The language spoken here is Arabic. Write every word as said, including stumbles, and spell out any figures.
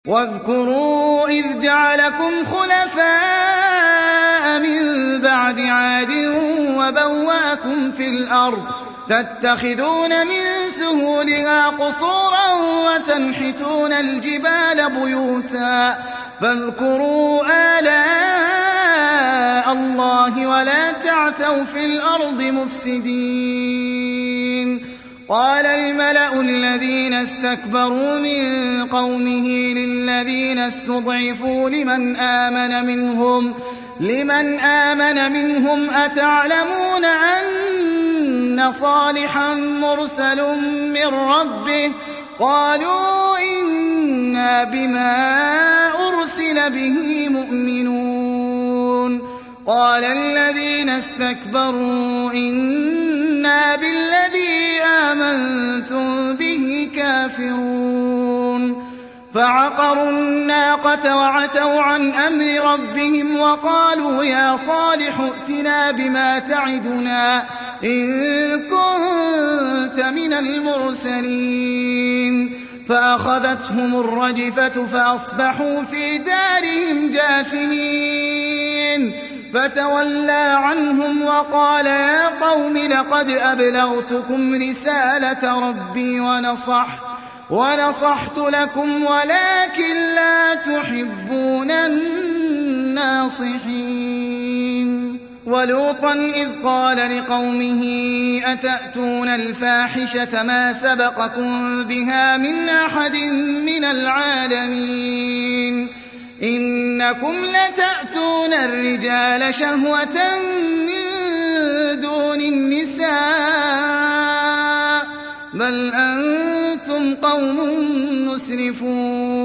وَاذْكُرُوا إِذْ جَعَلَكُمْ خُلَفَاءَ مِن بَعْدِ عَادٍ وَبَوَّأَكُمْ فِي الْأَرْضِ تَتَّخِذُونَ مِن سُهُولِهَا قُصُورًا وَتَنْحِتُونَ الْجِبَالَ بُيُوتًا فَاذْكُرُوا آلَاءَ اللَّهِ وَلَا تَعْثَوْا فِي الْأَرْضِ مُفْسِدِينَ قَالَ الْمَلَأُ الَّذِينَ اسْتَكْبَرُوا مِن قَوْمِهِ لِلَّذِينَ اسْتُضْعِفُوا لِمَنْ آمَنَ مِنْهُمْ أَتَعْلَمُونَ أَنَّ صَالِحًا مُّرْسَلٌ مِّن رَّبِّهِ قَالُوا إِنَّا بِمَا أُرْسِلَ بِهِ مُؤْمِنُونَ قَالَ الَّذِينَ اسْتَكْبَرُوا إِنَّا بِالَّذِي آمَنتُم بِهِ كَافِرُونَ فَعَقَرُوا النَّاقَةَ وَعَتَوْا عَنْ أَمْرِ رَبِّهِمْ وَقَالُوا يَا صَالِحُ ائْتِنَا بِمَا تَعِدُنَا إِن كُنتَ مِنَ الْمُرْسَلِينَ فَأَخَذَتْهُمُ الرَّجْفَةُ فَأَصْبَحُوا فِي دَارِهِمْ جَاثِمِينَ فَتَوَلَّىٰ عَنْهُمْ وَقَالَ يَا قَوْمِ لَقَدْ أَبْلَغْتُكُمْ رِسَالَةَ رَبِّي وَنَصَحْتُ لَكُمْ وَلَٰكِن لَّا تُحِبُّونَ النَّاصِحِينَ وَلُوطًا إِذْ قَالَ لِقَوْمِهِ أَتَأْتُونَ الْفَاحِشَةَ مَا سَبَقَكُم بِهَا مِنْ أَحَدٍ مِّنَ الْعَالَمِينَ إِنَّكُمْ لَتَأْتُونَ الرِّجَالَ شَهْوَةً مِّن دُونِ النِّسَاءِ بَلْ أَنتُمْ قَوْمٌ مُّسْرِفُونَ